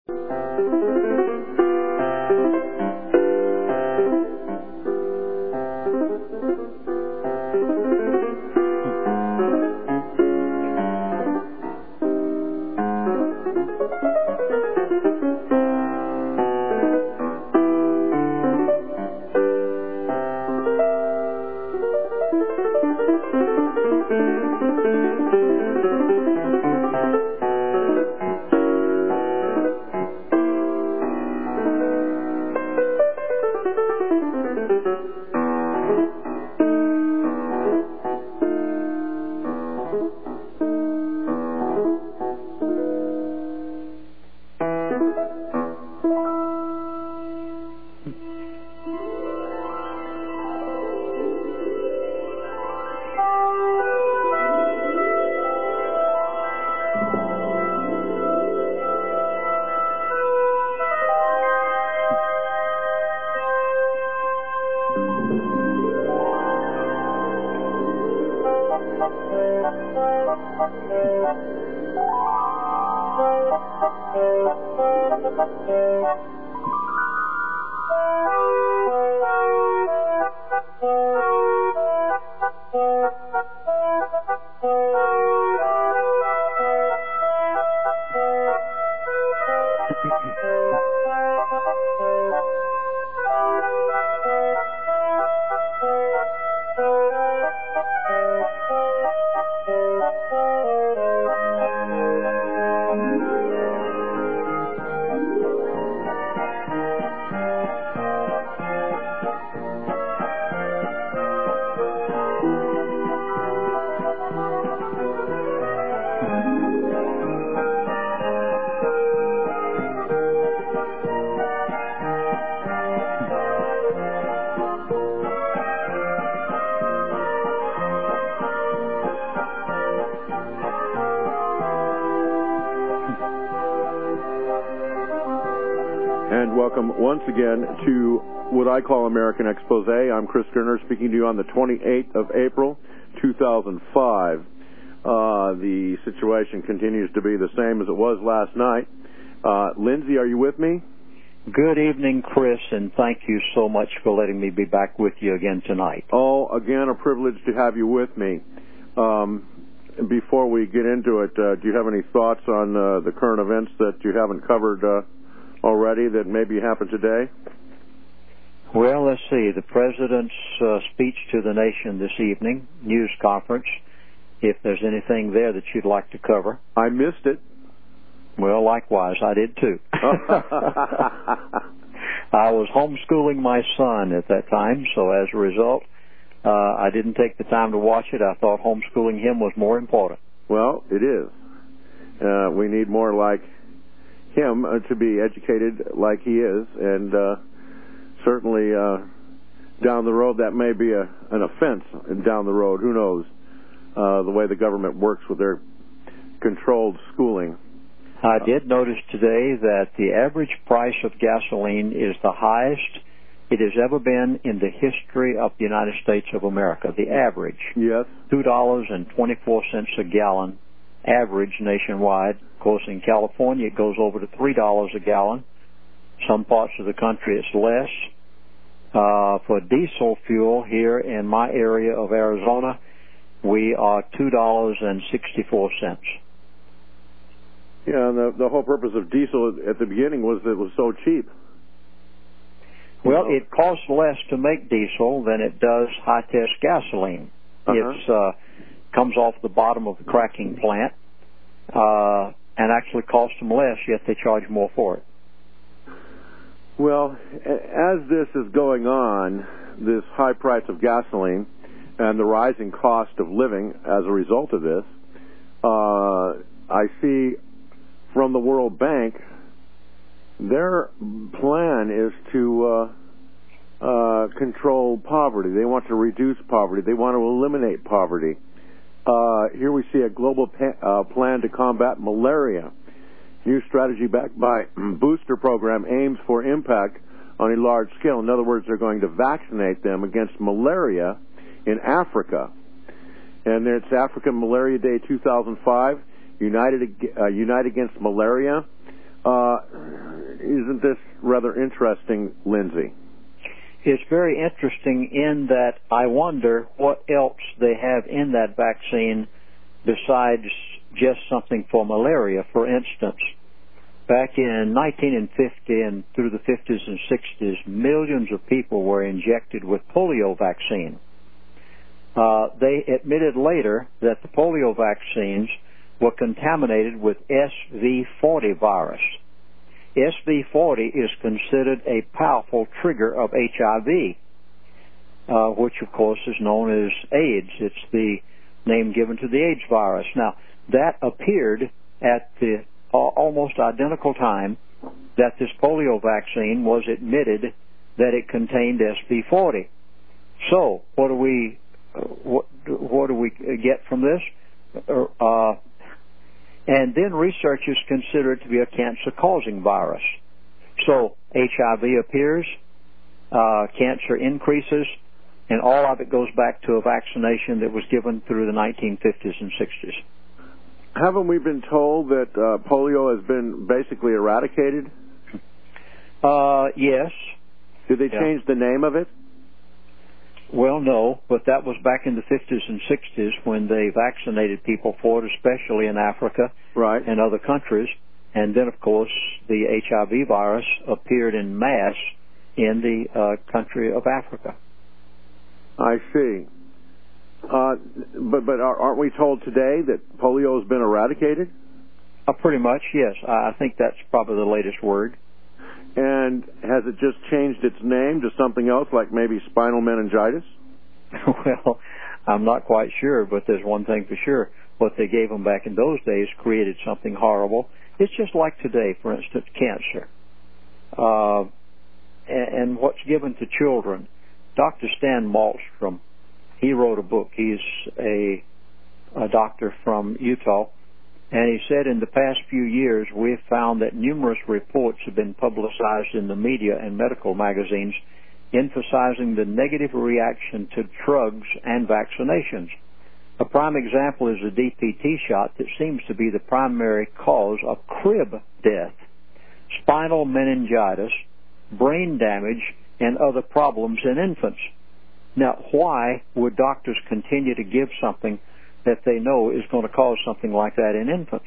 Welcome once again to what I call American Expose. I'm Chris Gerner speaking to you on the 28th of April, 2005. The situation continues to be the same as it was last night. Lindsay, are you with me? Good evening, Chris, and thank you so much for letting me be back with you again tonight. Oh, again, a privilege to have you with me. Before we get into it, do you have any thoughts on the current events that you haven't covered already that maybe happened today? Well, let's see. The President's speech to the nation this evening, news conference, if there's anything there that you'd like to cover. I missed it. Well, likewise, I did too. I was homeschooling my son at that time, so as a result, I didn't take the time to watch it. I thought homeschooling him was more important. Well, it is. We need more like him to be educated like he is, and certainly down the road that may be an offense. And down the road, who knows, the way the government works with their controlled schooling. I did notice today that the average price of gasoline is the highest it has ever been in the history of the United States of America. The average. Yes. $2.24 a gallon, average nationwide. Of course, in California, it goes over to $3 a gallon. Some parts of the country, it's less. For diesel fuel here in my area of Arizona, we are $2.64. Yeah, and the whole purpose of diesel at the beginning was that it was so cheap. Well, it costs less to make diesel than it does high-test gasoline. It comes off the bottom of the cracking plant and actually costs them less, yet they charge more for it. Well, as this is going on, this high price of gasoline and the rising cost of living as a result of this, I see from the World Bank, their plan is to control poverty. They want to reduce poverty. They want to eliminate poverty. Here we see a global plan to combat malaria. New strategy backed by booster program aims for impact on a large scale. In other words, they're going to vaccinate them against malaria in Africa. And it's African Malaria Day 2005, Unite Against Malaria. isn't this rather interesting, Lindsay? It's very interesting in that I wonder what else they have in that vaccine besides just something for malaria. For instance, back in 1950 and through the 50s and 60s, millions of people were injected with polio vaccine. They admitted later that the polio vaccines were contaminated with SV40 virus. SV40 is considered a powerful trigger of HIV, which of course is known as AIDS. It's the name given to the AIDS virus. Now, that appeared at the almost identical time that this polio vaccine was admitted that it contained SV40. So, what do we get from this? And then researchers consider it to be a cancer-causing virus. So HIV appears, cancer increases, and all of it goes back to a vaccination that was given through the 1950s and 60s. Haven't we been told that polio has been basically eradicated? Yes. Did they change the name of it? Well, no, but that was back in the 50s and 60s when they vaccinated people for it, especially in Africa and other countries. And then, of course, the HIV virus appeared in mass in the country of Africa. I see. But aren't we told today that polio has been eradicated? Pretty much, yes. I think that's probably the latest word. And has it just changed its name to something else, like maybe spinal meningitis? Well, I'm not quite sure, but there's one thing for sure. What they gave them back in those days created something horrible. It's just like today, for instance, cancer. And what's given to children. Dr. Stan Malmstrom, he wrote a book. He's a doctor from Utah. And he said in the past few years, we've found that numerous reports have been publicized in the media and medical magazines emphasizing the negative reaction to drugs and vaccinations. A prime example is the DPT shot that seems to be the primary cause of crib death, spinal meningitis, brain damage, and other problems in infants. Now, why would doctors continue to give something that they know is going to cause something like that in infants?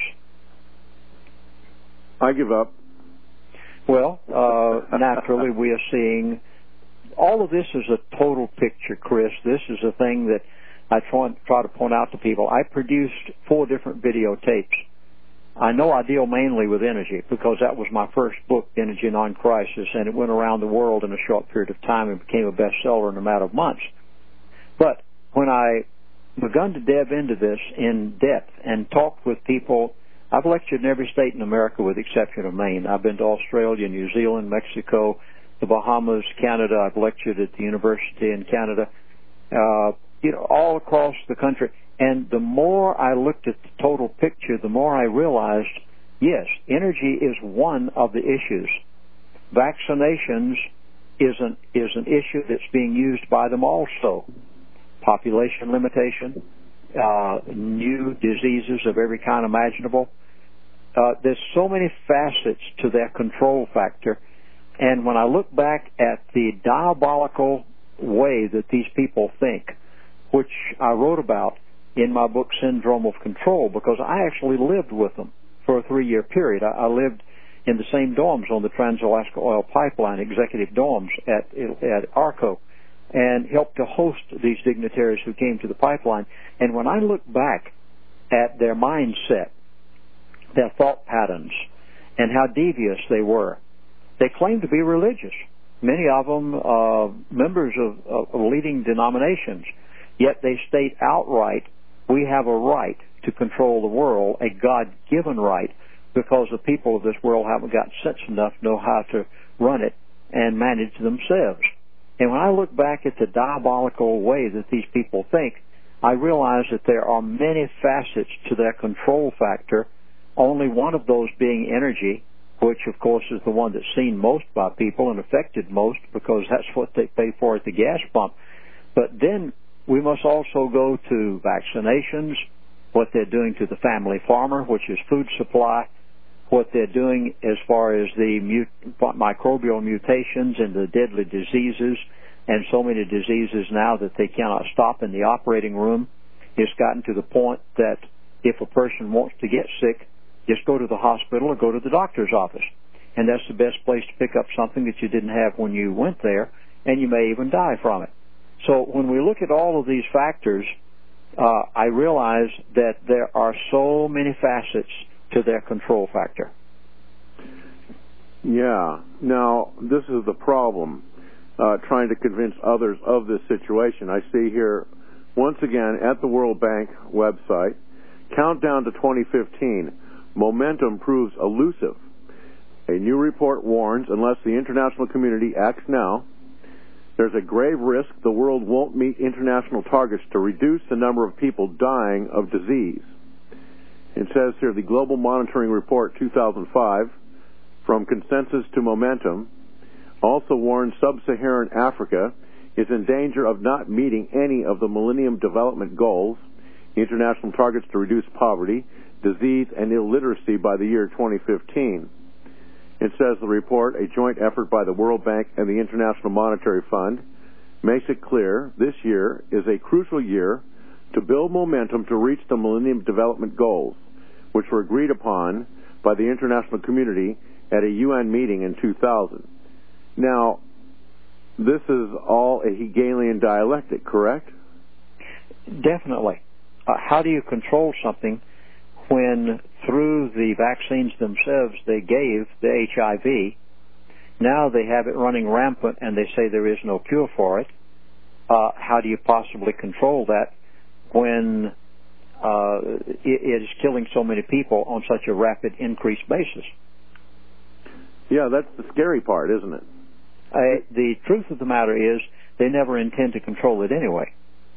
I give up. Well, naturally, we are seeing all of this is a total picture, Chris. This is a thing that I try to point out to people. I produced 4 different videotapes. I know I deal mainly with energy because that was my first book, Energy Non-Crisis, and it went around the world in a short period of time and became a bestseller in a matter of months. But when I begun to delve into this in depth and talked with people, I've lectured in every state in America with the exception of Maine. I've been to Australia, New Zealand, Mexico, the Bahamas, Canada. I've lectured at the university in Canada, all across the country. And the more I looked at the total picture, the more I realized, yes, energy is one of the issues. Vaccinations is an issue that's being used by them also. Population limitation, new diseases of every kind imaginable. There's so many facets to their control factor. And when I look back at the diabolical way that these people think, which I wrote about in my book Syndrome of Control, because I actually lived with them for a 3-year period. I lived in the same dorms on the Trans-Alaska Oil Pipeline, executive dorms at ARCO, and helped to host these dignitaries who came to the pipeline. And when I look back at their mindset, their thought patterns, and how devious they were, they claimed to be religious. Many of them members of leading denominations, yet they state outright, we have a right to control the world, a God-given right, because the people of this world haven't got sense enough to know how to run it and manage themselves. And when I look back at the diabolical way that these people think, I realize that there are many facets to their control factor, only one of those being energy, which of course is the one that's seen most by people and affected most because that's what they pay for at the gas pump. But then we must also go to vaccinations, what they're doing to the family farmer, which is food supply, what they're doing as far as the microbial mutations and the deadly diseases, and so many diseases now that they cannot stop in the operating room. It's gotten to the point that if a person wants to get sick, just go to the hospital or go to the doctor's office. And that's the best place to pick up something that you didn't have when you went there, and you may even die from it. So when we look at all of these factors, I realize that there are so many facets to their control factor. Yeah. Now, this is the problem, trying to convince others of this situation. I see here, once again, at the World Bank website, countdown to 2015, momentum proves elusive. A new report warns, unless the international community acts now, there's a grave risk the world won't meet international targets to reduce the number of people dying of disease. It says here, the Global Monitoring Report 2005, From Consensus to Momentum, also warns sub-Saharan Africa is in danger of not meeting any of the Millennium Development Goals, international targets to reduce poverty, disease, and illiteracy by the year 2015. It says the report, a joint effort by the World Bank and the International Monetary Fund, makes it clear this year is a crucial year to build momentum to reach the Millennium Development Goals, which were agreed upon by the international community at a UN meeting in 2000. Now, this is all a Hegelian dialectic, correct? Definitely. How do you control something when through the vaccines themselves they gave the HIV, now they have it running rampant and they say there is no cure for it? How do you possibly control that when it is killing so many people on such a rapid increased basis? Yeah, that's the scary part, isn't it? The truth of the matter is they never intend to control it anyway.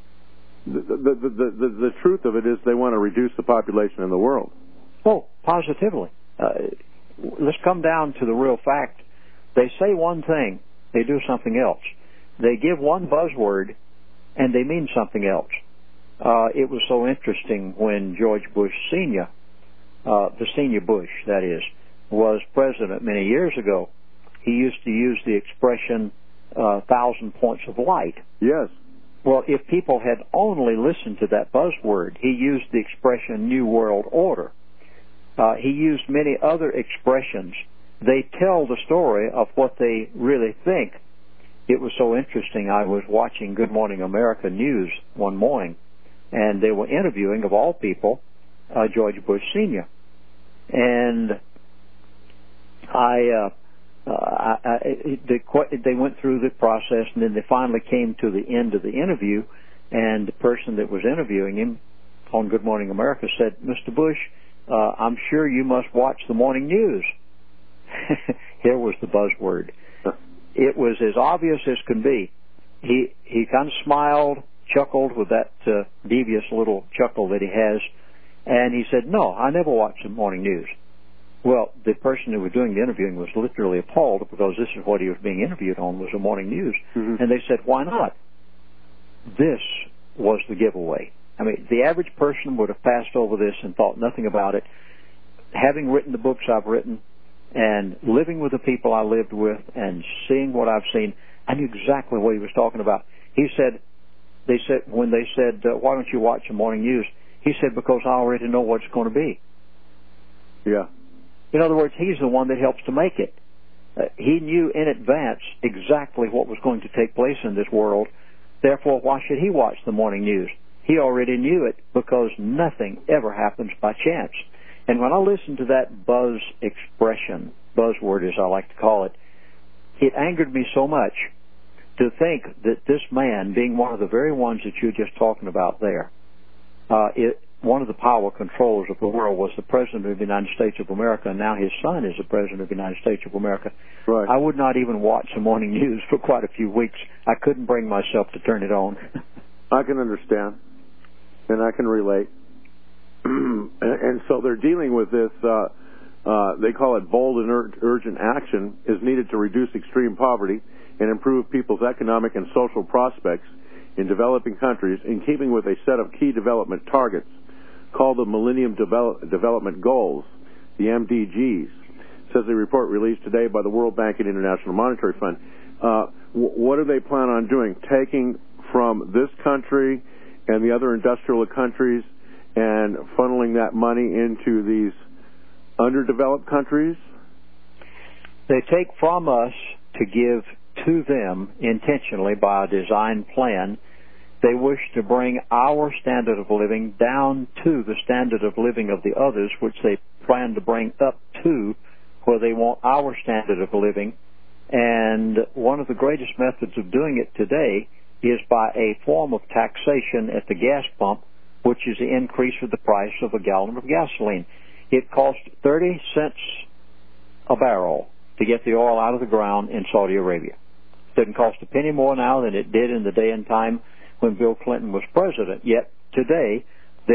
The truth of it is they want to reduce the population in the world. Oh, positively. Let's come down to the real fact. They say one thing, they do something else. They give one buzzword, and they mean something else. It was so interesting when George Bush Sr., the senior Bush, that is, was president many years ago. He used to use the expression 1,000 points of light. Yes. Well, if people had only listened to that buzzword, he used the expression New World Order. He used many other expressions. They tell the story of what they really think. It was so interesting. I was watching Good Morning America News one morning, and they were interviewing, of all people, George Bush Sr. And they went through the process, and then they finally came to the end of the interview, and the person that was interviewing him on Good Morning America said, "Mr. Bush, I'm sure you must watch the morning news." Here was the buzzword. It was as obvious as can be. He kind of smiled, chuckled with that devious little chuckle that he has, and he said, "No, I never watch the morning news." Well, the person who was doing the interviewing was literally appalled because this is what he was being interviewed on, was the morning news. Mm-hmm. And they said, "Why not?" This was the giveaway. I mean, the average person would have passed over this and thought nothing about it. Having written the books I've written and living with the people I lived with and seeing what I've seen, I knew exactly what he was talking about. When they said, "Why don't you watch the morning news?" He said, "Because I already know what it's going to be." Yeah. In other words, he's the one that helps to make it. He knew in advance exactly what was going to take place in this world. Therefore, why should he watch the morning news? He already knew it because nothing ever happens by chance. And when I listened to that buzz expression, buzzword as I like to call it, it angered me so much to think that this man, being one of the very ones that you're just talking about there, one of the power controllers of the world was the President of the United States of America, and now his son is the President of the United States of America. Right. I would not even watch the morning news for quite a few weeks. I couldn't bring myself to turn it on. I can understand, and I can relate. And so they're dealing with this, they call it bold and urgent action, is needed to reduce extreme poverty and improve people's economic and social prospects in developing countries in keeping with a set of key development targets called the Millennium Development Goals, the MDGs, says a report released today by the World Bank and International Monetary Fund. What do they plan on doing? Taking from this country and the other industrial countries and funneling that money into these underdeveloped countries? They take from us to give to them intentionally by a design plan. They wish to bring our standard of living down to the standard of living of the others, which they plan to bring up to where they want our standard of living. And one of the greatest methods of doing it today is by a form of taxation at the gas pump, which is the increase of the price of a gallon of gasoline. It costs 30 cents a barrel to get the oil out of the ground in Saudi Arabia. It doesn't cost a penny more now than it did in the day and time when Bill Clinton was president. Yet today,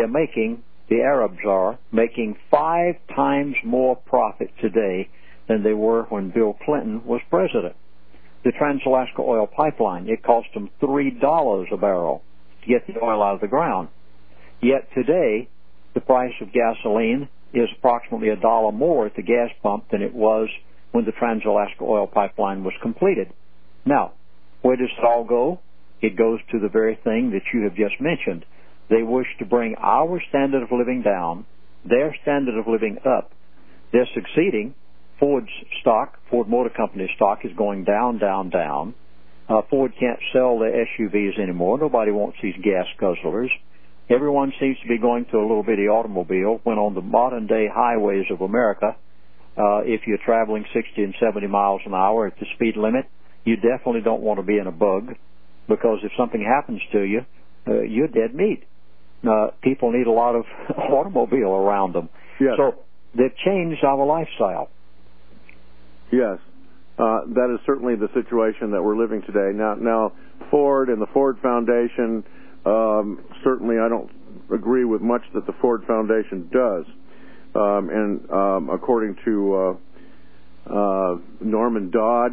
the Arabs are making 5 times more profit today than they were when Bill Clinton was president. The Trans-Alaska Oil Pipeline, it cost them $3 a barrel to get the oil out of the ground. Yet today, the price of gasoline is approximately $1 more at the gas pump than it was when the Trans-Alaska Oil Pipeline was completed. Now, where does it all go? It goes to the very thing that you have just mentioned. They wish to bring our standard of living down, their standard of living up. They're succeeding. Ford's stock, Ford Motor Company stock, is going down, down, down. Ford can't sell their SUVs anymore. Nobody wants these gas guzzlers. Everyone seems to be going to a little bitty automobile, when on the modern-day highways of America, if you're traveling 60 and 70 miles an hour at the speed limit, you definitely don't want to be in a bug, because if something happens to you, you're dead meat. People need a lot of automobile around them. Yes. So they've changed our lifestyle. Yes. That is certainly the situation that we're living today. Now, Ford and the Ford Foundation, certainly I don't agree with much that the Ford Foundation does. And according to Norman Dodd,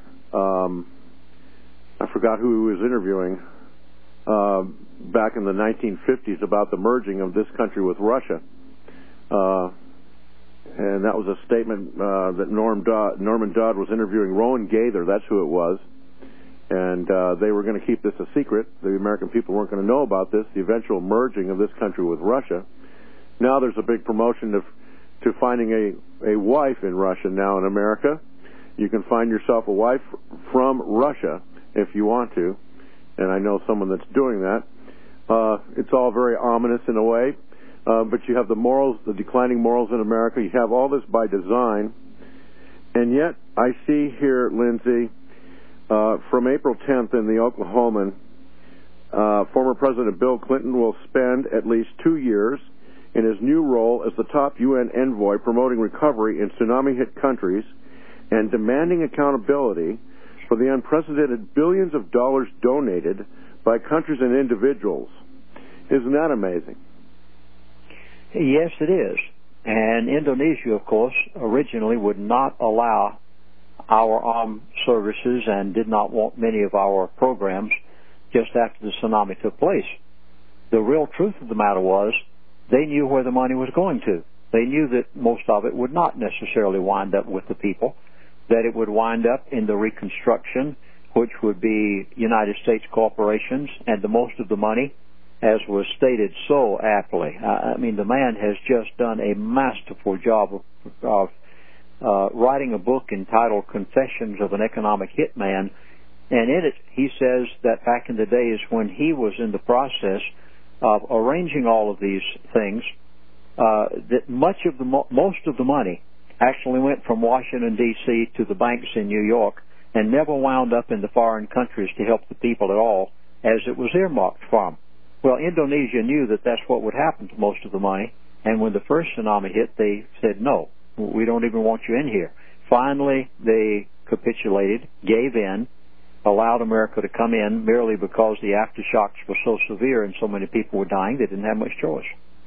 I forgot who he was interviewing back in the 1950s about the merging of this country with Russia. And that was a statement that Norman Dodd was interviewing Rowan Gaither. That's who it was. And they were going to keep this a secret. The American people weren't going to know about this, the eventual merging of this country with Russia. Now there's a big promotion to finding a wife in Russia now in America. You can find yourself a wife from Russia if you want to. And I know someone that's doing that. It's all very ominous in a way. But you have the morals, the declining morals in America. You have all this by design. And yet, I see here, Lindsay, from April 10th in the Oklahoman, former President Bill Clinton will spend at least 2 years in his new role as the top UN envoy promoting recovery in tsunami-hit countries and demanding accountability for the unprecedented billions of dollars donated by countries and individuals. Isn't that amazing? Yes, it is. And Indonesia, of course, originally would not allow our armed services and did not want many of our programs just after the tsunami took place. The real truth of the matter was they knew where the money was going to. They knew that most of it would not necessarily wind up with the people, that it would wind up in the reconstruction, which would be United States corporations, and the most of the money, as was stated so aptly. I mean, the man has just done a masterful job of writing a book entitled Confessions of an Economic Hitman, and in it he says that back in the days when he was in the process of arranging all of these things, that most of the money actually went from Washington, D.C. to the banks in New York and never wound up in the foreign countries to help the people at all, as it was earmarked from. Well, Indonesia knew that that's what would happen to most of the money, and when the first tsunami hit, they said, no, we don't even want you in here. Finally, they capitulated, gave in, allowed America to come in merely because the aftershocks were so severe and so many people were dying, they didn't have much choice.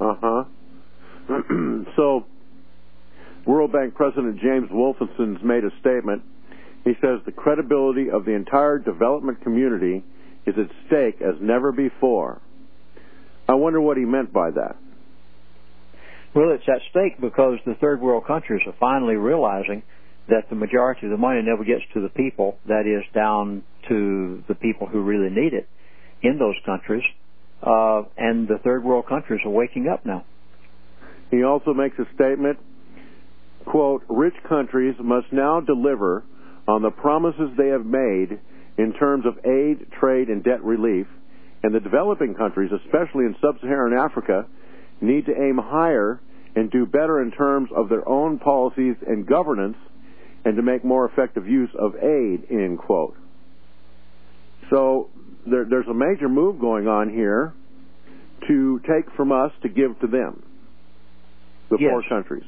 So, World Bank President James Wolfenson's made a statement. He says the credibility of the entire development community is at stake as never before. I wonder what he meant by that. Well, it's at stake because the third world countries are finally realizing that the majority of the money never gets to the people, that is, down to the people who really need it in those countries, and the third world countries are waking up now. He also makes a statement, quote, rich countries must now deliver on the promises they have made in terms of aid, trade, and debt relief, and the developing countries, especially in sub-Saharan Africa, need to aim higher and do better in terms of their own policies and governance and to make more effective use of aid, end quote. So there's a major move going on here to take from us to give to them, the yes. poor countries.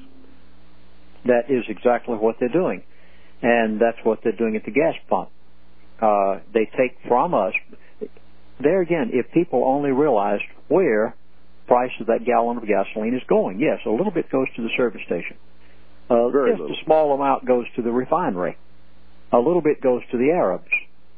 That is exactly what they're doing, and that's what they're doing at the gas pump. They take from us. There again, if people only realized where the price of that gallon of gasoline is going. Yes, a little bit goes to the service station. Very just little. a small amount goes to the refinery. A little bit goes to the Arabs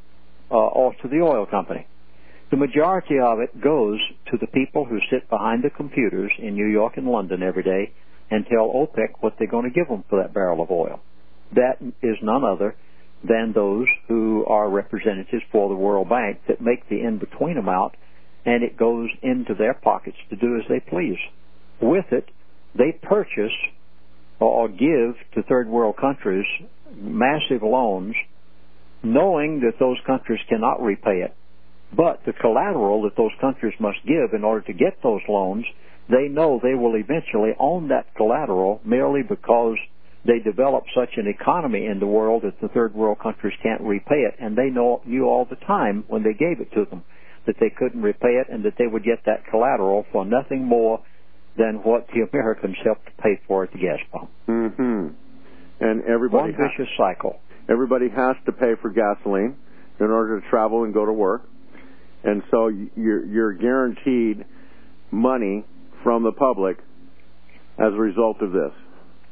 or to the oil company. The majority of it goes to the people who sit behind the computers in New York and London every day and tell OPEC what they're going to give them for that barrel of oil. That is none other than those who are representatives for the World Bank that make the in-between amount, and it goes into their pockets to do as they please. With it, they purchase or give to third world countries massive loans, knowing that those countries cannot repay it. But the collateral that those countries must give in order to get those loans, they know they will eventually own that collateral merely because they develop such an economy in the world that the third world countries can't repay it. And they knew all the time when they gave it to them that they couldn't repay it and that they would get that collateral for nothing more than what the Americans helped to pay for at the gas pump. Mm-hmm. And everybody one vicious cycle. Everybody has to pay for gasoline in order to travel and go to work. And so you're guaranteed money from the public as a result of this.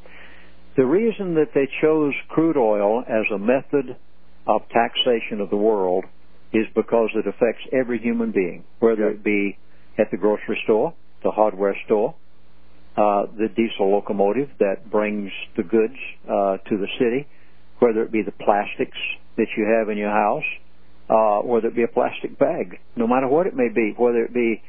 The reason that they chose crude oil as a method of taxation of the world is because it affects every human being, whether it be at the grocery store, the hardware store, the diesel locomotive that brings the goods to the city, whether it be the plastics that you have in your house, whether it be a plastic bag, no matter what it may be, whether it be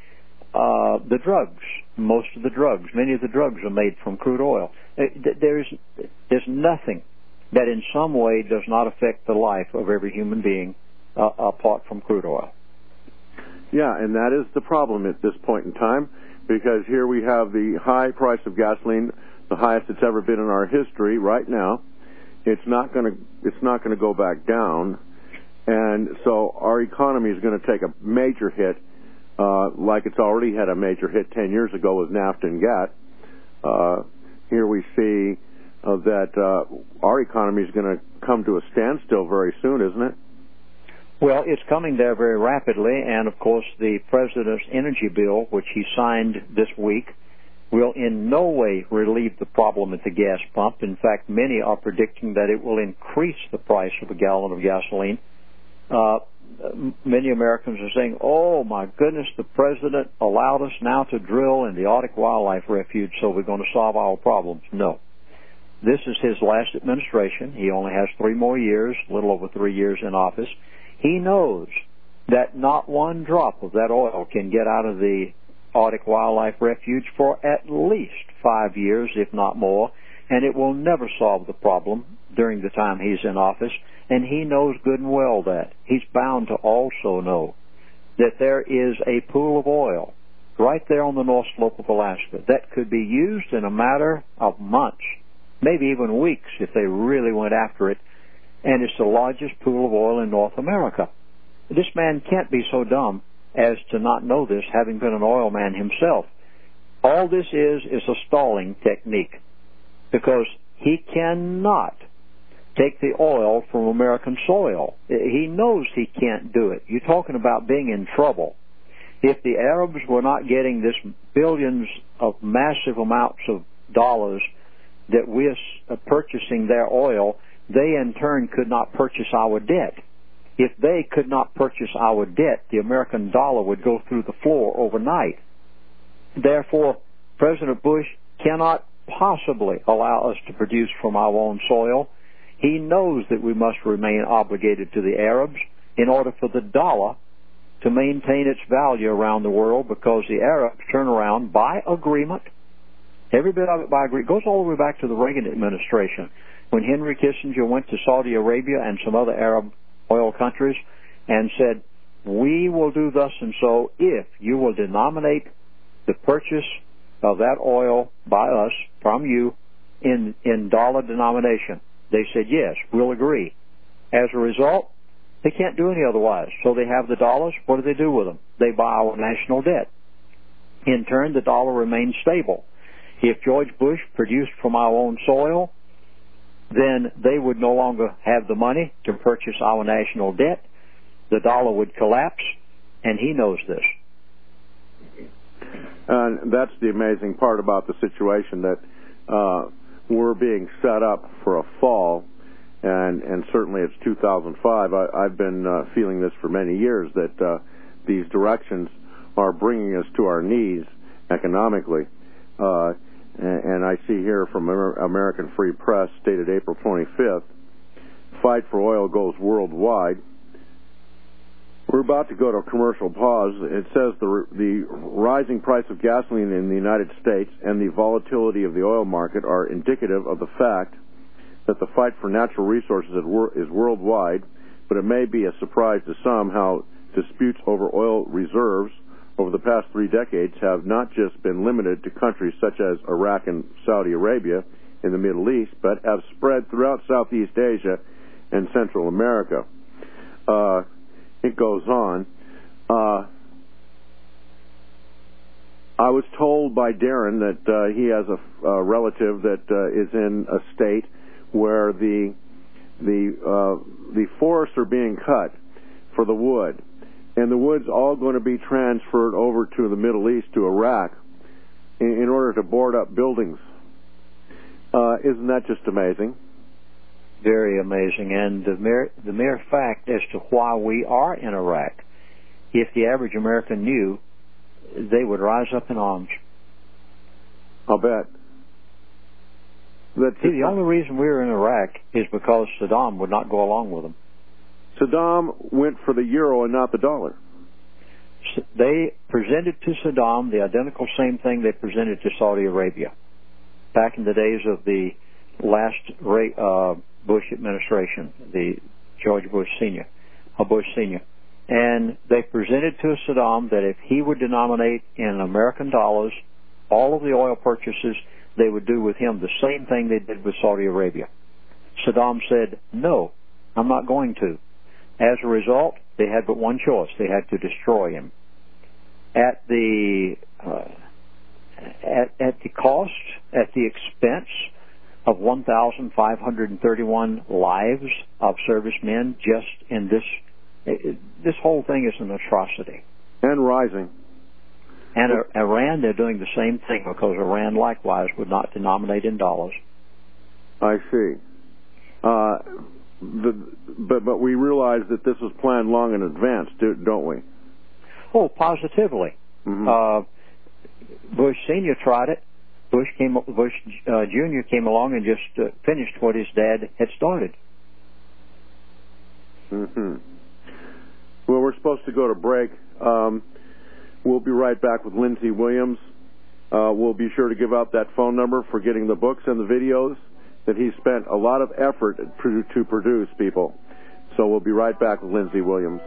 the drugs. Most of the drugs, many of the drugs are made from crude oil. There's nothing that in some way does not affect the life of every human being apart from crude oil. Yeah, and that is the problem at this point in time, because here we have the high price of gasoline, the highest it's ever been in our history right now. It's not going to go back down, and so our economy is going to take a major hit, like it's already had a major hit 10 years ago with NAFTA and GATT. Here we see that our economy is going to come to a standstill very soon, isn't it? Well, it's coming there very rapidly, and of course the President's energy bill, which he signed this week, will in no way relieve the problem at the gas pump. In fact, many are predicting that it will increase the price of a gallon of gasoline. Many Americans are saying, oh my goodness, the President allowed us now to drill in the Arctic Wildlife Refuge, so we're going to solve our problems. No. This is his last administration. He only has 3 more years, a little over 3 years in office. He knows that not one drop of that oil can get out of the Arctic Wildlife Refuge for at least 5 years, if not more, and it will never solve the problem during the time he's in office, and he knows good and well that. He's bound to also know that there is a pool of oil right there on the North Slope of Alaska that could be used in a matter of months, maybe even weeks if they really went after it, and it's the largest pool of oil in North America. This man can't be so dumb as to not know this, having been an oil man himself. All this is a stalling technique, because he cannot take the oil from American soil. He knows he can't do it. You're talking about being in trouble. If the Arabs were not getting this billions of massive amounts of dollars that we're purchasing their oil, they in turn could not purchase our debt. If they could not purchase our debt, the American dollar would go through the floor overnight. Therefore, President Bush cannot possibly allow us to produce from our own soil. He knows that we must remain obligated to the Arabs in order for the dollar to maintain its value around the world, because the Arabs turn around by agreement, every bit of it by agreement. It goes all the way back to the Reagan administration, when Henry Kissinger went to Saudi Arabia and some other Arab oil countries and said, we will do thus and so if you will denominate the purchase of that oil by us from you in dollar denomination. They said, yes, we'll agree. As a result, they can't do any otherwise. So they have the dollars. What do they do with them? They buy our national debt. In turn, the dollar remains stable. If George Bush produced from our own soil, then they would no longer have the money to purchase our national debt. The dollar would collapse, and he knows this. And that's the amazing part about the situation, that we're being set up for a fall, and certainly it's 2005. I've been feeling this for many years, that these directions are bringing us to our knees economically. And I see here from American Free Press, dated April 25th, fight for oil goes worldwide. We're about to go to a commercial pause. It says the rising price of gasoline in the United States and the volatility of the oil market are indicative of the fact that the fight for natural resources is worldwide, but it may be a surprise to some how disputes over oil reserves over the past 3 decades have not just been limited to countries such as Iraq and Saudi Arabia in the Middle East, but have spread throughout Southeast Asia and Central America. It goes on. I was told by Darren that he has a relative that is in a state where the forests are being cut for the wood, and the wood's all going to be transferred over to the Middle East, to Iraq, in order to board up buildings. Isn't that just amazing? Very amazing. And the mere fact as to why we are in Iraq, if the average American knew, they would rise up in arms. I'll bet. See, the only reason we're in Iraq is because Saddam would not go along with them. Saddam went for the euro and not the dollar. They presented to Saddam the identical same thing they presented to Saudi Arabia back in the days of the last Bush administration, the George Bush Sr., Bush Sr. And they presented to Saddam that if he would denominate in American dollars all of the oil purchases, they would do with him the same thing they did with Saudi Arabia. Saddam said, no, I'm not going to. As a result, they had but one choice. They had to destroy him. At the cost, at the expense of 1,531 lives of servicemen, just in this whole thing is an atrocity. And rising. And Iran, they're doing the same thing, because Iran likewise would not denominate in dollars. I see. But we realize that this was planned long in advance, don't we? Oh, positively. Mm-hmm. Bush Sr. tried it. Bush Jr. came along and just finished what his dad had started. Mm-hmm. Well, we're supposed to go to break. We'll be right back with Lindsey Williams. We'll be sure to give out that phone number for getting the books and the videos that he spent a lot of effort to produce, people. So we'll be right back with Lindsey Williams.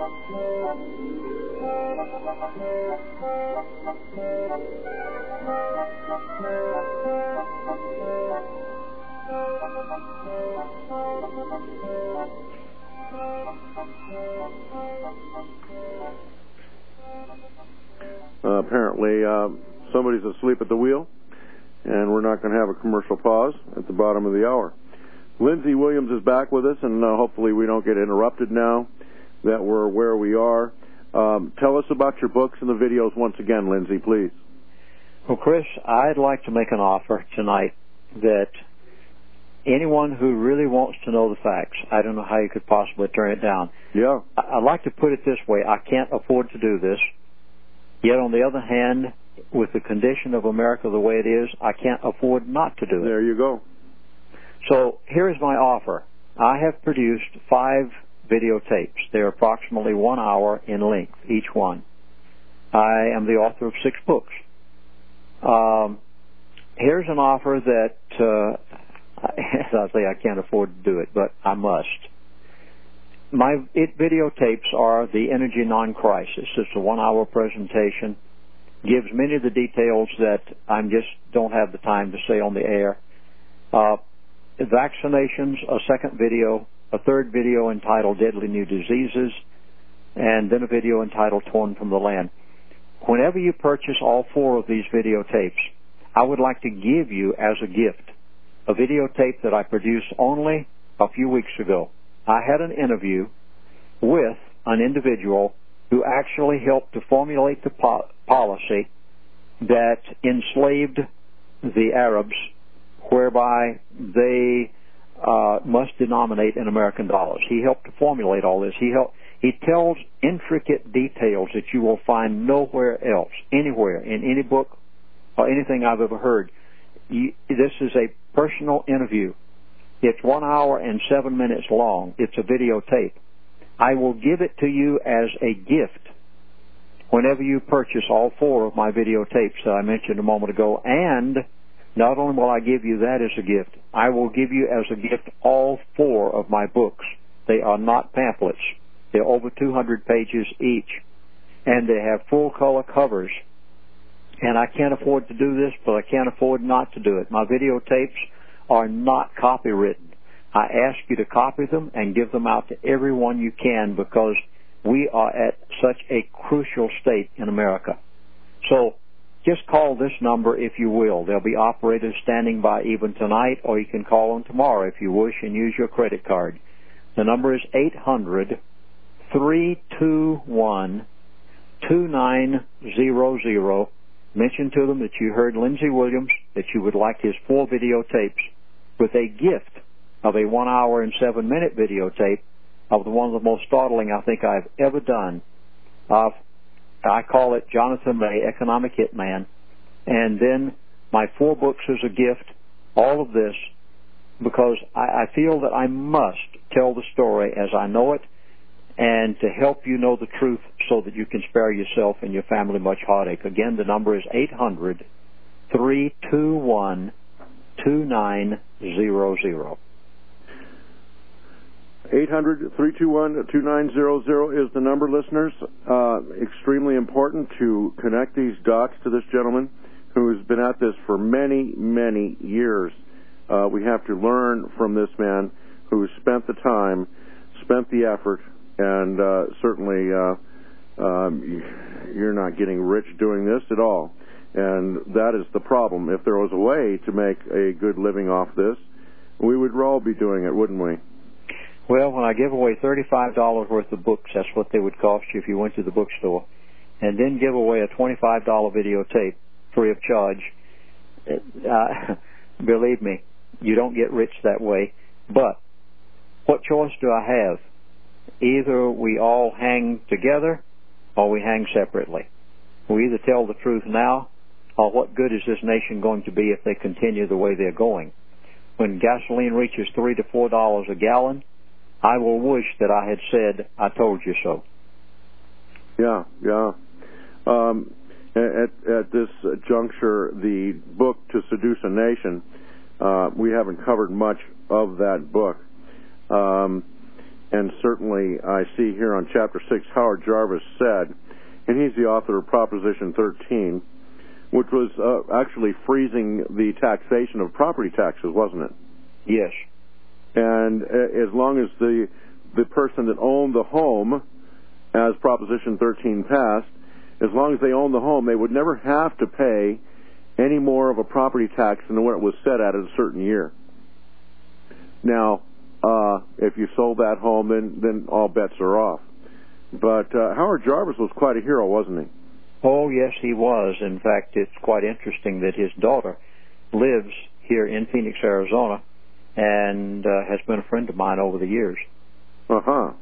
Apparently, somebody's asleep at the wheel, and we're not going to have a commercial pause at the bottom of the hour. Lindsey Williams is back with us, and hopefully we don't get interrupted now that we're where we are. Tell us about your books and the videos once again, Lindsey, please. Well, Chris, I'd like to make an offer tonight that anyone who really wants to know the facts, I don't know how you could possibly turn it down. Yeah. I'd like to put it this way. I can't afford to do this. Yet, on the other hand, with the condition of America the way it is, I can't afford not to do it. There you go. So here's my offer. I have produced 5 videotapes. They're approximately 1 hour in length, each one. I am the author of 6 books. Here's an offer that, as I say, I can't afford to do it, but I must. My videotapes are the Energy Non-Crisis. It's a 1 hour presentation. Gives many of the details that I just don't have the time to say on the air. Vaccinations, a second video, a third video entitled Deadly New Diseases, and then a video entitled Torn from the Land. Whenever you purchase all 4 of these videotapes, I would like to give you as a gift a videotape that I produced only a few weeks ago. I had an interview with an individual who actually helped to formulate the policy that enslaved the Arabs, whereby they must denominate in American dollars. He helped to formulate all this. He tells intricate details that you will find nowhere else, anywhere, in any book or anything I've ever heard. This is a personal interview. It's 1 hour and 7 minutes long. It's a videotape. I will give it to you as a gift whenever you purchase all 4 of my videotapes that I mentioned a moment ago. And not only will I give you that as a gift, I will give you as a gift all 4 of my books. They are not pamphlets. They're over 200 pages each. And they have full-color covers. And I can't afford to do this, but I can't afford not to do it. My videotapes are not copywritten. I ask you to copy them and give them out to everyone you can, because we are at such a crucial state in America. So just call this number if you will. There'll be operators standing by even tonight, or you can call them tomorrow if you wish and use your credit card. The number is 800-321-2900. Mention to them that you heard Lindsey Williams, that you would like his 4 videotapes with a gift of a 1 hour and 7 minute videotape of one of the most startling I think I've ever done. I call it Jonathan May, Economic Hitman. And then my 4 books as a gift, all of this, because I feel that I must tell the story as I know it, and to help you know the truth so that you can spare yourself and your family much heartache. Again, the number is 800-321-2900. 800-321-2900 is the number, listeners. Extremely important to connect these dots to this gentleman who's been at this for many, many years. We have to learn from this man who spent the time, spent the effort, and certainly you're not getting rich doing this at all. And that is the problem. If there was a way to make a good living off this, we would all be doing it, wouldn't we? Well, when I give away $35 worth of books, that's what they would cost you if you went to the bookstore, and then give away a $25 videotape free of charge, believe me, you don't get rich that way. But what choice do I have? Either we all hang together or we hang separately. We either tell the truth now, or what good is this nation going to be if they continue the way they're going? When gasoline reaches $3 to $4 a gallon, I will wish that I had said, I told you so. Yeah. At this juncture, the book To Seduce a Nation, we haven't covered much of that book. and certainly I see here on Chapter 6, Howard Jarvis said, and he's the author of Proposition 13, which was actually freezing the taxation of property taxes, wasn't it? Yes. And as long as the person that owned the home, as Proposition 13 passed, as long as they owned the home, they would never have to pay any more of a property tax than what it was set at a certain year. Now, if you sold that home, then all bets are off. But Howard Jarvis was quite a hero, wasn't he? Oh, yes, he was. In fact, it's quite interesting that his daughter lives here in Phoenix, Arizona, and has been a friend of mine over the years. Uh-huh.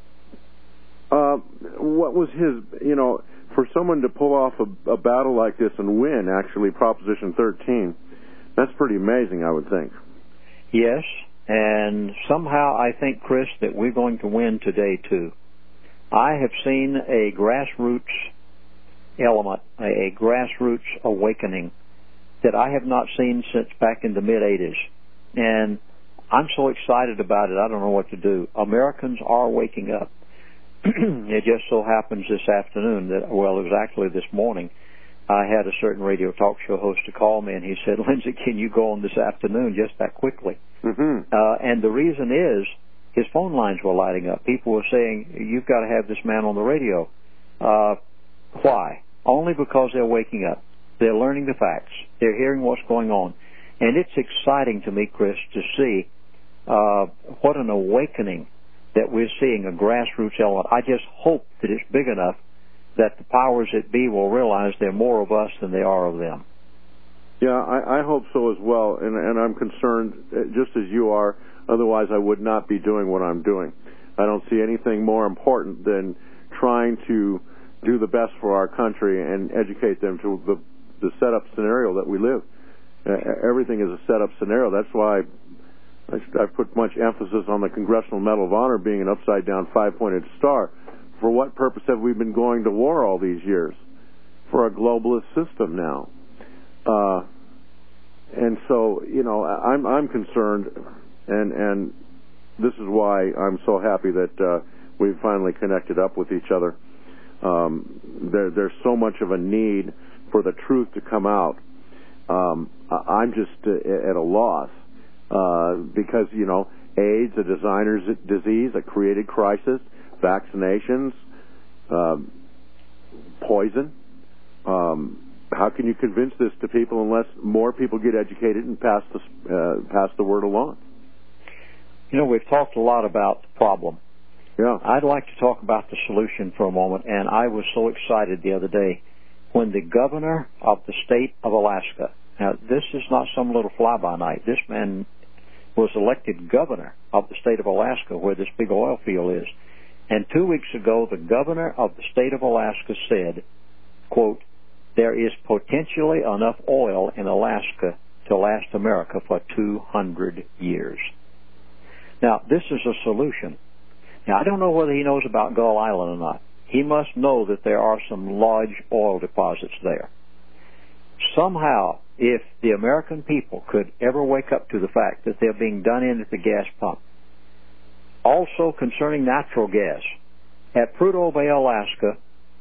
What was his, for someone to pull off a battle like this and win, actually, Proposition 13, that's pretty amazing, I would think. Yes, and somehow I think, Chris, that we're going to win today, too. I have seen a grassroots element, a grassroots awakening that I have not seen since back in the mid-'80s. And I'm so excited about it, I don't know what to do. Americans are waking up. It just so happens this afternoon that, well, it was actually this morning, I had a certain radio talk show host to call me, and he said, Lindsay, can you go on this afternoon just that quickly? Mm-hmm. And the reason is his phone lines were lighting up. People were saying, you've got to have this man on the radio. Why? Only because they're waking up. They're learning the facts. They're hearing what's going on. And it's exciting to me, Chris, to see what an awakening that we're seeing, a grassroots element. I just hope that it's big enough that the powers that be will realize there are more of us than there are of them. Yeah, I hope so as well, and I'm concerned, just as you are, otherwise I would not be doing what I'm doing. I don't see anything more important than trying to do the best for our country and educate them to the set-up scenario that we live. Everything is a set-up scenario. That's why I've put much emphasis on the Congressional Medal of Honor being an upside-down five-pointed star. For what purpose have we been going to war all these years? For a globalist system now. And so, I'm concerned, and this is why I'm so happy that we've finally connected up with each other. There's so much of a need for the truth to come out. I'm just at a loss because, AIDS, a designer's disease, a created crisis, vaccinations, poison. How can you convince this to people unless more people get educated and pass the word along? We've talked a lot about the problem. Yeah. I'd like to talk about the solution for a moment, and I was so excited the other day when the governor of the state of Alaska, now this is not some little fly-by-night, this man was elected governor of the state of Alaska where this big oil field is, and 2 weeks ago the governor of the state of Alaska said, quote, there is potentially enough oil in Alaska to last America for 200 years. Now, this is a solution. Now, I don't know whether he knows about Gull Island or not. He must know that there are some large oil deposits there. Somehow, if the American people could ever wake up to the fact that they're being done in at the gas pump. Also, concerning natural gas, at Prudhoe Bay, Alaska,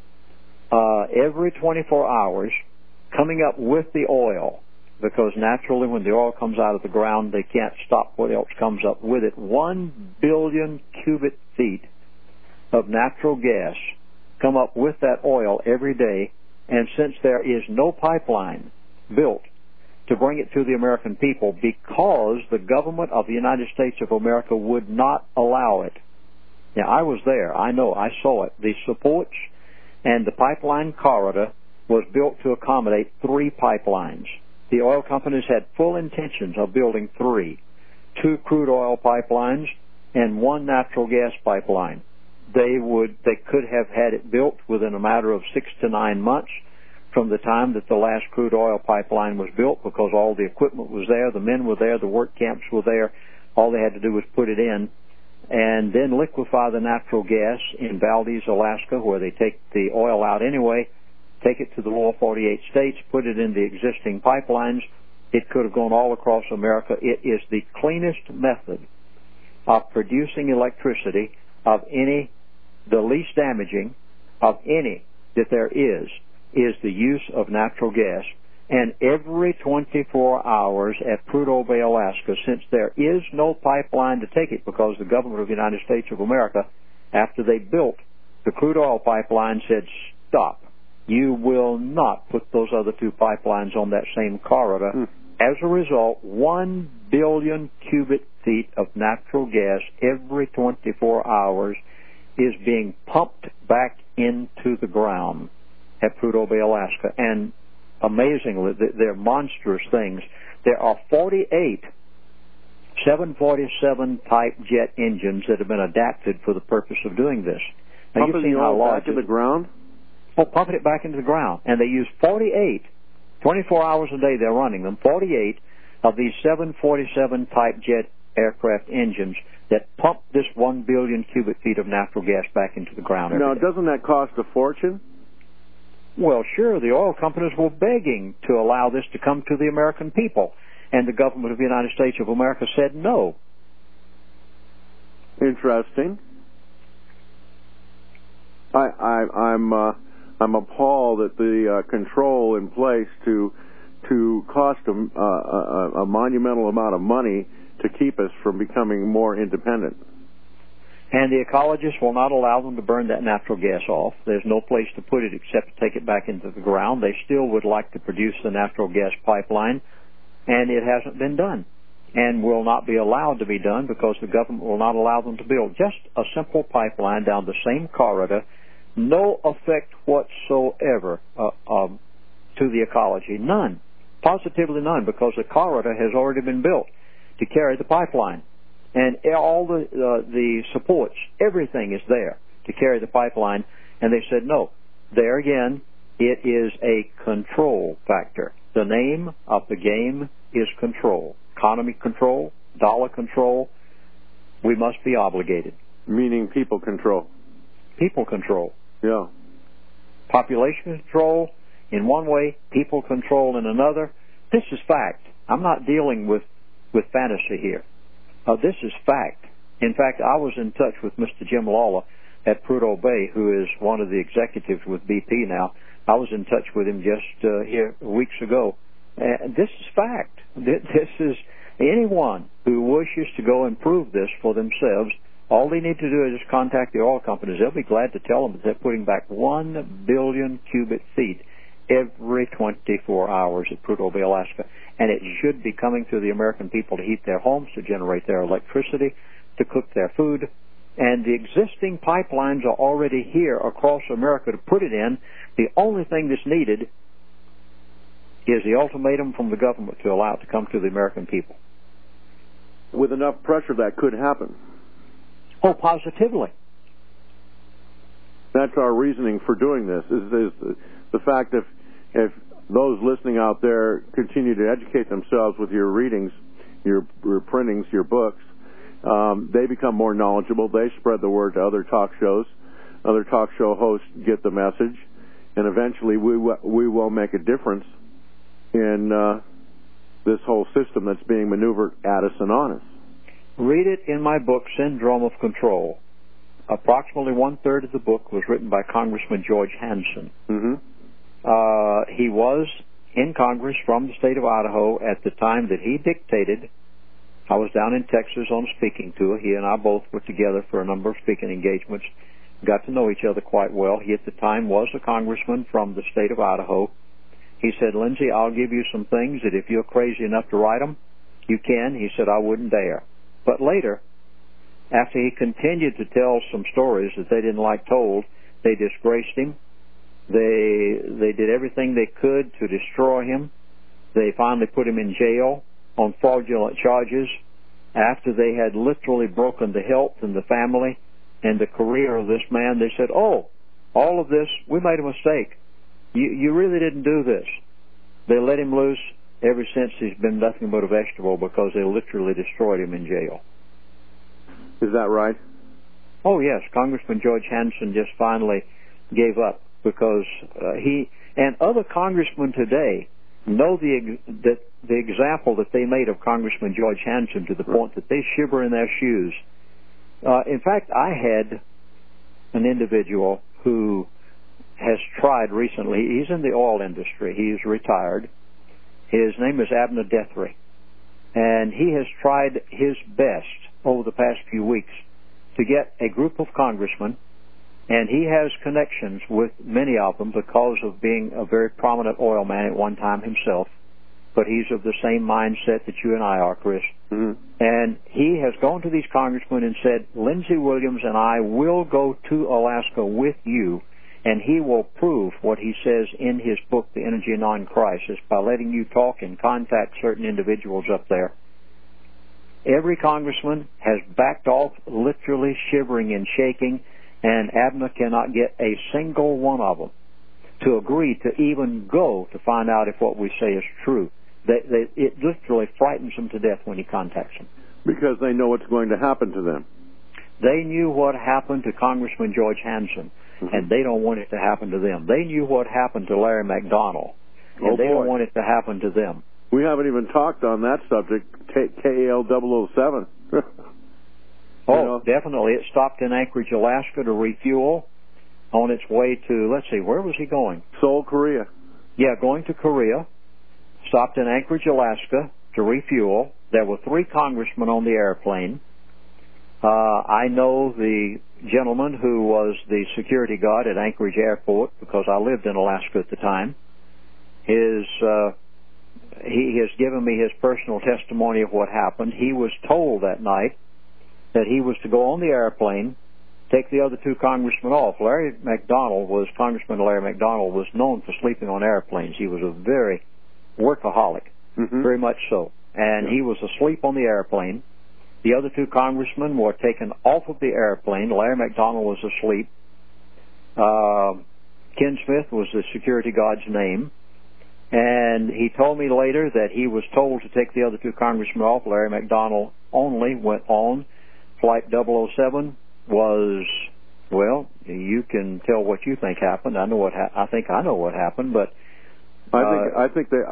every 24 hours, coming up with the oil, because naturally when the oil comes out of the ground, they can't stop what else comes up with it. 1 billion cubic feet of natural gas come up with that oil every day, and since there is no pipeline built to bring it to the American people because the government of the United States of America would not allow it. Now, I was there. I know. I saw it. The supports and the pipeline corridor was built to accommodate 3 pipelines. The oil companies had full intentions of building 3, 2 crude oil pipelines and 1 natural gas pipeline. They could have had it built within a matter of 6 to 9 months from the time that the last crude oil pipeline was built, because all the equipment was there, the men were there, the work camps were there. All they had to do was put it in and then liquefy the natural gas in Valdez, Alaska, where they take the oil out anyway, take it to the lower 48 states, put it in the existing pipelines. It could have gone all across America. It is the cleanest method of producing electricity of any, the least damaging of any that there is the use of natural gas. And every 24 hours at Prudhoe Bay, Alaska, since there is no pipeline to take it because the government of the United States of America, after they built the crude oil pipeline, said, stop. You will not put those other two pipelines on that same corridor. As a result, 1 billion cubic feet of natural gas every 24 hours is being pumped back into the ground at Prudhoe Bay, Alaska. And amazingly, they're monstrous things. There are 48 747 type jet engines that have been adapted for the purpose of doing this. Now, pumping the oil back in the ground? Oh, pumping it back into the ground. And they use 48, 24 hours a day they're running them, 48 of these 747 type jet aircraft engines that pump this 1 billion cubic feet of natural gas back into the ground every day. Now, doesn't that cost a fortune? Well, sure, the oil companies were begging to allow this to come to the American people, and the government of the United States of America said no. Interesting. I'm appalled at the control in place to cost a monumental amount of money to keep us from becoming more independent. And the ecologists will not allow them to burn that natural gas off. There's no place to put it except to take it back into the ground. They still would like to produce the natural gas pipeline, and it hasn't been done and will not be allowed to be done because the government will not allow them to build just a simple pipeline down the same corridor, no effect whatsoever to the ecology. None. Positively none, because the corridor has already been built to carry the pipeline. And all the supports, everything is there to carry the pipeline. And they said, no, there again, it is a control factor. The name of the game is control. Economy control, dollar control. We must be obligated. Meaning people control. People control. Yeah. Population control in one way, people control in another. This is fact. I'm not dealing with fantasy here. This is fact. In fact, I was in touch with Mr. Jim Lawler at Prudhoe Bay, who is one of the executives with BP now. I was in touch with him just here weeks ago. And this is fact. This is anyone who wishes to go and prove this for themselves, all they need to do is just contact the oil companies. They'll be glad to tell them that they're putting back 1 billion cubic feet every 24 hours at Prudhoe Bay, Alaska. And it should be coming to the American people to heat their homes, to generate their electricity, to cook their food. And the existing pipelines are already here across America to put it in. The only thing that's needed is the ultimatum from the government to allow it to come to the American people. With enough pressure, that could happen. Oh, positively. That's our reasoning for doing this, is the fact that if those listening out there continue to educate themselves with your readings, your printings, your books, they become more knowledgeable. They spread the word to other talk shows. Other talk show hosts get the message, and eventually we will make a difference in this whole system that's being maneuvered at us and on us. Read it in my book, Syndrome of Control. Approximately one-third of the book was written by Congressman George Hansen. Mm-hmm. He was in Congress from the state of Idaho at the time that he dictated. I was down in Texas on a speaking tour. He and I both were together for a number of speaking engagements, got to know each other quite well. He at the time was a congressman from the state of Idaho. He said, Lindsay, I'll give you some things that if you're crazy enough to write them, you can. He said, I wouldn't dare. But later, after he continued to tell some stories that they didn't like told, they disgraced him. They did everything they could to destroy him. They finally put him in jail on fraudulent charges after they had literally broken the health and the family and the career of this man. They said, oh, all of this, we made a mistake. You really didn't do this. They let him loose. Ever since, he's been nothing but a vegetable because they literally destroyed him in jail. Is that right? Oh, yes. Congressman George Hansen just finally gave up because he and other congressmen today know the example that they made of Congressman George Hansen to the point that they shiver in their shoes In fact, I had an individual who has tried recently. He's in the oil industry. He's retired. His name is Abner Dethry. And he has tried his best over the past few weeks to get a group of congressmen, and he has connections with many of them because of being a very prominent oil man at one time himself. But he's of the same mindset that you and I are, Chris. Mm-hmm. And he has gone to these congressmen and said, Lindsey Williams and I will go to Alaska with you, and he will prove what he says in his book, The Energy Non-Crisis, by letting you talk and contact certain individuals up there. Every congressman has backed off, literally shivering and shaking, and Abner cannot get a single one of them to agree to even go to find out if what we say is true. It literally frightens them to death when he contacts them. Because they know what's going to happen to them. They knew what happened to Congressman George Hansen, and they don't want it to happen to them. They knew what happened to Larry McDonald, and they don't want it to happen to them. We haven't even talked on that subject, KAL 007. Definitely. It stopped in Anchorage, Alaska to refuel on its way to, let's see, where was he going? Seoul, Korea. Yeah, going to Korea. Stopped in Anchorage, Alaska to refuel. There were 3 congressmen on the airplane. I know the gentleman who was the security guard at Anchorage Airport because I lived in Alaska at the time. He has given me his personal testimony of what happened. He was told that night that he was to go on the airplane, take the other 2 congressmen off. Congressman Larry McDonald was known for sleeping on airplanes. He was a very workaholic, very much so. And he was asleep on the airplane. The other 2 congressmen were taken off of the airplane. Larry McDonald was asleep. Ken Smith was the security guard's name. And he told me later that he was told to take the other 2 congressmen off. Larry McDonald only went on. Flight 007 was, well, you can tell what you think happened. I think I know what happened, but I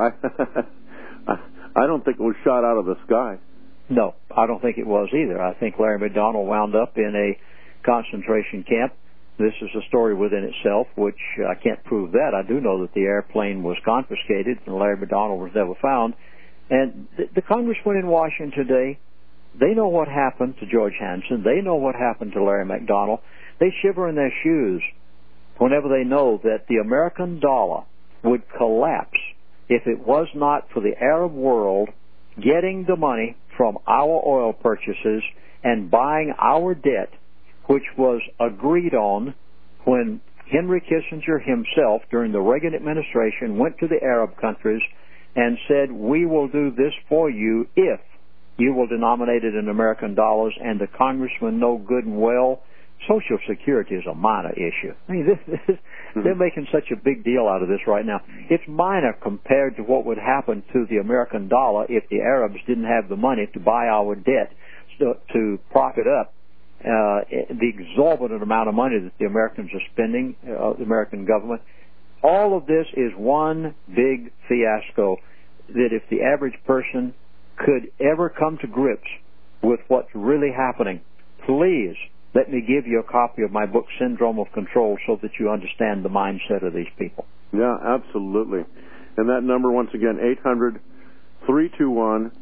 don't think it was shot out of the sky. No, I don't think it was either. I think Larry McDonald wound up in a concentration camp. This is a story within itself, which I can't prove that. I do know that the airplane was confiscated and Larry McDonald was never found. And the congressmen in Washington today, they know what happened to George Hansen. They know what happened to Larry McDonald. They shiver in their shoes whenever they know that the American dollar would collapse if it was not for the Arab world getting the money from our oil purchases and buying our debt, which was agreed on when Henry Kissinger himself, during the Reagan administration, went to the Arab countries and said, we will do this for you if you will denominate it in American dollars. And the congressmen know good and well Social Security is a minor issue. I mean, they're making such a big deal out of this right now. It's minor compared to what would happen to the American dollar if the Arabs didn't have the money to buy our debt to prop it up. The exorbitant amount of money that the Americans are spending, the American government. All of this is one big fiasco that if the average person could ever come to grips with what's really happening, please let me give you a copy of my book, Syndrome of Control, so that you understand the mindset of these people. Yeah, absolutely. And that number, once again, 800-321-2900,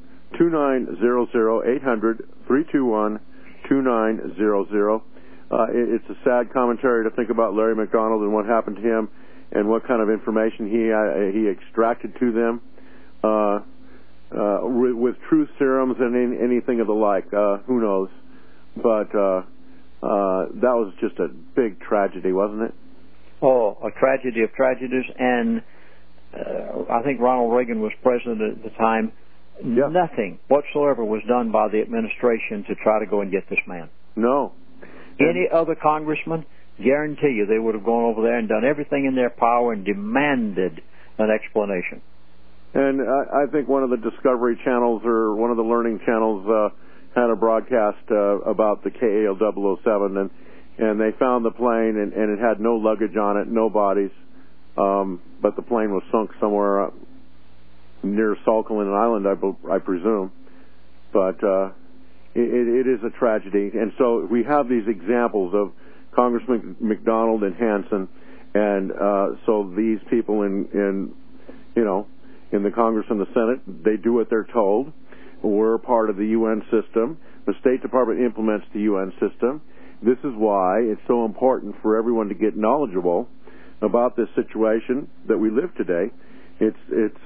800-321-2900. It's a sad commentary to think about Larry McDonald and what happened to him and what kind of information he extracted to them with truth serums and anything of the like. Who knows? But that was just a big tragedy, wasn't it? Oh, a tragedy of tragedies. And I think Ronald Reagan was president at the time. Yeah. Nothing whatsoever was done by the administration to try to go and get this man. No. Any other congressman, guarantee you they would have gone over there and done everything in their power and demanded an explanation. And I think one of the Discovery channels or one of the learning channels had a broadcast about the KAL 007, and they found the plane, and it had no luggage on it, no bodies, but the plane was sunk somewhere near Salkelin Island, I presume. But it is a tragedy. And so we have these examples of Congressman McDonald and Hansen, and so these people in the Congress and the Senate, they do what they're told. We're part of the UN system. The State Department implements the UN system. This is why it's so important for everyone to get knowledgeable about this situation that we live today. It's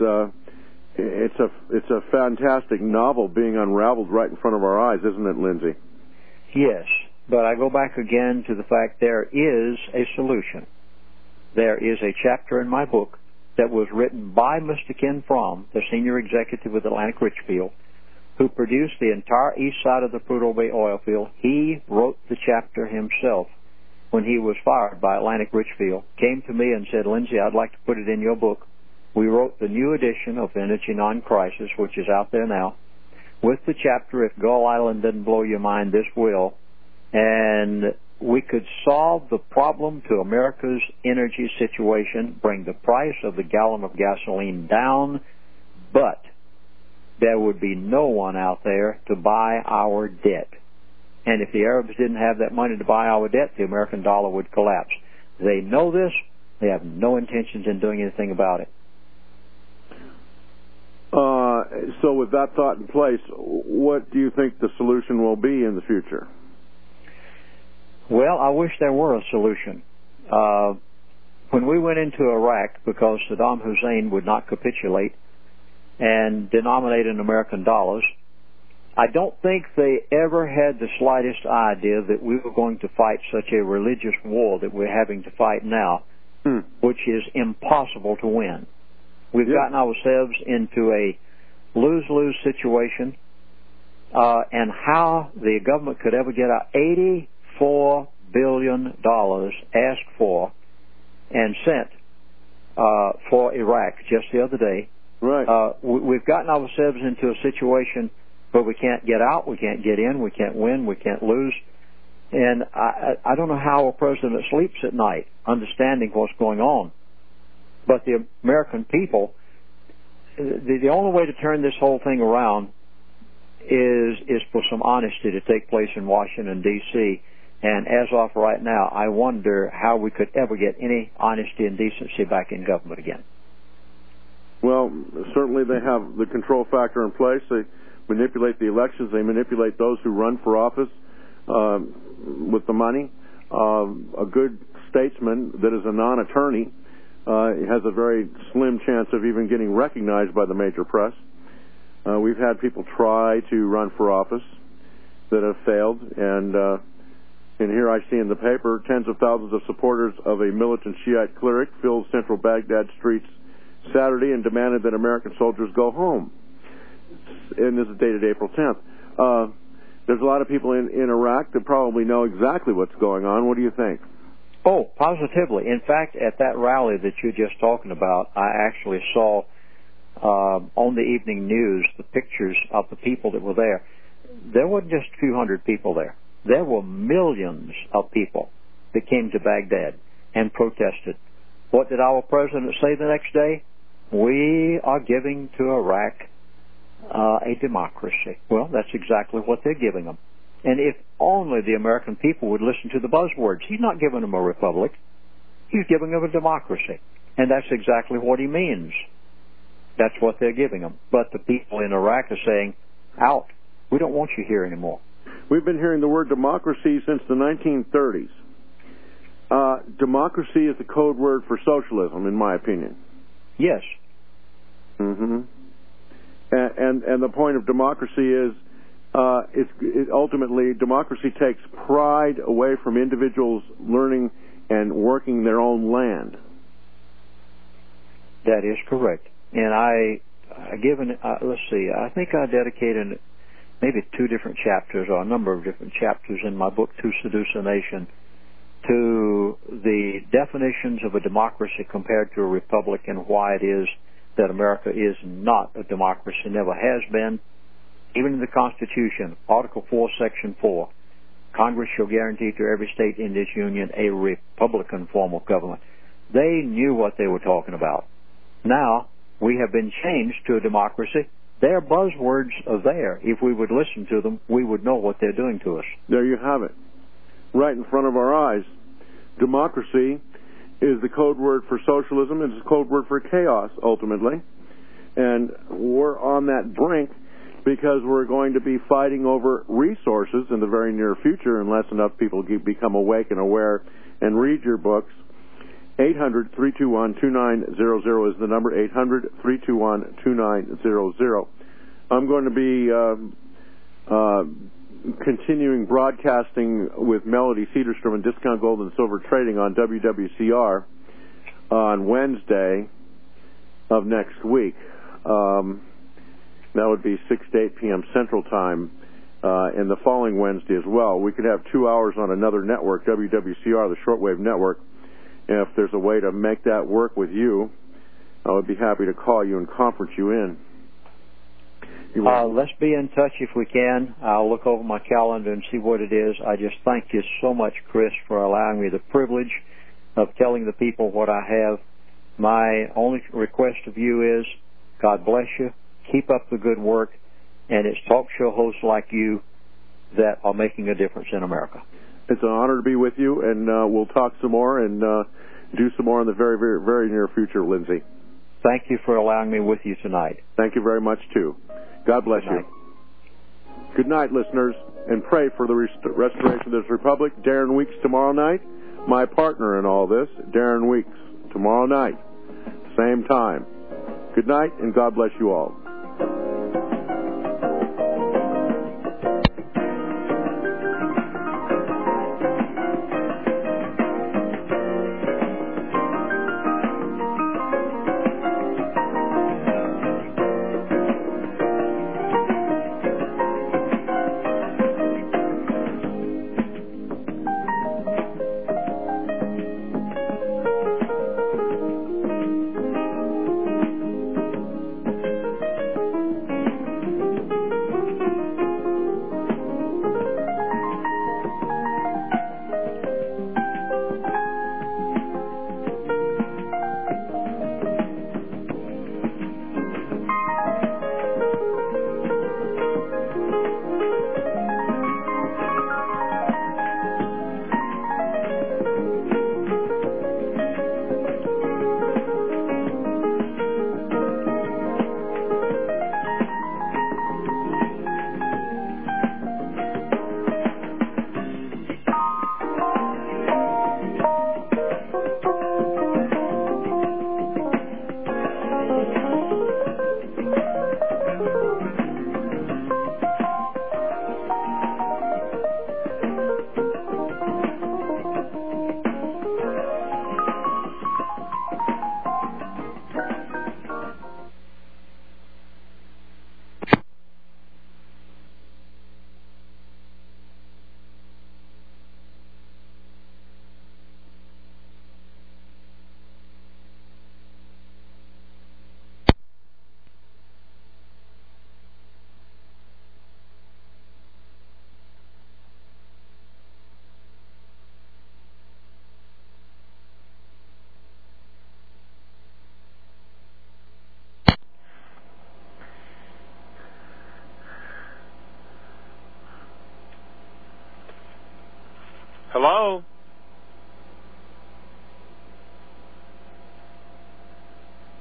a fantastic novel being unraveled right in front of our eyes, isn't it, Lindsay? Yes, but I go back again to the fact there is a solution. There is a chapter in my book that was written by Mr. Ken Fromm, the senior executive with Atlantic Richfield, who produced the entire east side of the Prudhoe Bay oil field. He wrote the chapter himself when he was fired by Atlantic Richfield, came to me and said, Lindsay, I'd like to put it in your book. We wrote the new edition of Energy Non-Crisis, which is out there now, with the chapter, If Gull Island Didn't Blow Your Mind, This Will. And we could solve the problem to America's energy situation, bring the price of the gallon of gasoline down, but there would be no one out there to buy our debt. And if the Arabs didn't have that money to buy our debt, the American dollar would collapse. They know this. They have no intentions in doing anything about it. So with that thought in place, what do you think the solution will be in the future? Well, I wish there were a solution. When we went into Iraq, because Saddam Hussein would not capitulate and denominate in American dollars, I don't think they ever had the slightest idea that we were going to fight such a religious war that we're having to fight now, which is impossible to win. We've gotten ourselves into a lose-lose situation, and how the government could ever get $84 billion asked for and sent for Iraq just the other day. Right. We've gotten ourselves into a situation where we can't get out, we can't get in, we can't win, we can't lose. And I don't know how a president sleeps at night understanding what's going on. But the American people, the only way to turn this whole thing around is for some honesty to take place in Washington, D.C. And as of right now, I wonder how we could ever get any honesty and decency back in government again. Well, certainly they have the control factor in place. They manipulate the elections. They manipulate those who run for office with the money. A good statesman that is a non-attorney has a very slim chance of even getting recognized by the major press. We've had people try to run for office that have failed, and here I see in the paper tens of thousands of supporters of a militant Shiite cleric filled central Baghdad streets Saturday and demanded that American soldiers go home. And this is dated April 10th. There's a lot of people in Iraq that probably know exactly what's going on. What do you think? Oh, positively. In fact, at that rally that you're just talking about, I actually saw on the evening news the pictures of the people that were there. There wasn't just a few hundred people there. There were millions of people that came to Baghdad and protested. What did our president say the next day? We are giving to Iraq a democracy. Well, that's exactly what they're giving them. And if only the American people would listen to the buzzwords. He's not giving them a republic. He's giving them a democracy. And that's exactly what he means. That's what they're giving them. But the people in Iraq are saying, out. We don't want you here anymore. We've been hearing the word democracy since the 1930s. Democracy is the code word for socialism, in my opinion. Yes. Mm-hmm. And the point of democracy is, ultimately, democracy takes pride away from individuals learning and working their own land. That is correct. And let's see, I think I dedicated maybe 2 different chapters or a number of different chapters in my book, To Seduce a Nation, to the definitions of a democracy compared to a republic and why it is that America is not a democracy, never has been. Even in the Constitution, Article 4, Section 4, Congress shall guarantee to every state in this union a Republican form of government. They knew what they were talking about. Now, we have been changed to a democracy, Their buzzwords are there. If we would listen to them, we would know what they're doing to us. There you have it. Right in front of our eyes. Democracy is the code word for socialism. It's a code word for chaos, ultimately. And we're on that brink because we're going to be fighting over resources in the very near future unless enough people become awake and aware and read your books. 800-321-2900 is the number, 800-321-2900. I'm going to be continuing broadcasting with Melody Cederstrom and Discount Gold and Silver Trading on WWCR on Wednesday of next week. That would be 6 to 8 p.m. Central Time, and the following Wednesday as well. We could have 2 hours on another network, WWCR, the shortwave network. If there's a way to make that work with you, I would be happy to call you and conference you in. Let's be in touch if we can. I'll look over my calendar and see what it is. I just thank you so much, Chris, for allowing me the privilege of telling the people what I have. My only request of you is, God bless you, keep up the good work, and it's talk show hosts like you that are making a difference in America. It's an honor to be with you, and we'll talk some more and do some more in the very, very, very near future, Lindsay. Thank you for allowing me with you tonight. Thank you very much, too. God bless you. Good night, listeners, and pray for the restoration of this republic. Darren Weeks tomorrow night. My partner in all this, Darren Weeks, tomorrow night, same time. Good night, and God bless you all. Hello?